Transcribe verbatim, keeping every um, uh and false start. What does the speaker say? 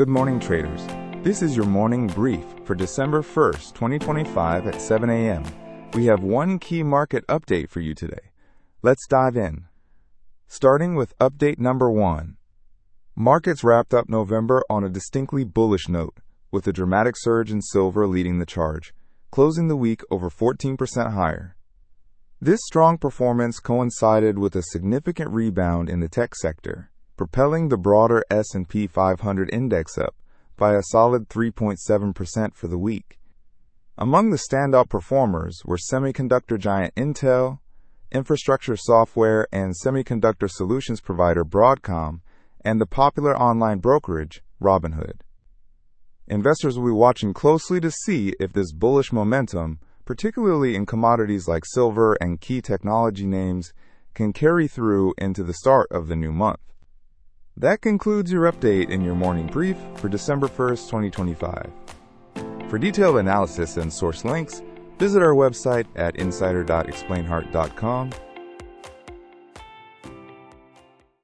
Good morning, traders. This is your morning brief for December first, twenty twenty-five at seven a m We have one key market update for you today. Let's dive in. Starting with update number one. Markets wrapped up November on a distinctly bullish note, with a dramatic surge in silver leading the charge, closing the week over fourteen percent higher. This strong performance coincided with a significant rebound in the tech sector, propelling the broader S and P five hundred index up by a solid three point seven percent for the week. Among the standout performers were semiconductor giant Intel, infrastructure software and semiconductor solutions provider Broadcom, and the popular online brokerage Robinhood. Investors will be watching closely to see if this bullish momentum, particularly in commodities like silver and key technology names, can carry through into the start of the new month. That concludes your update in your morning brief for December first, twenty twenty-five. For detailed analysis and source links, visit our website at insider dot explain heart dot com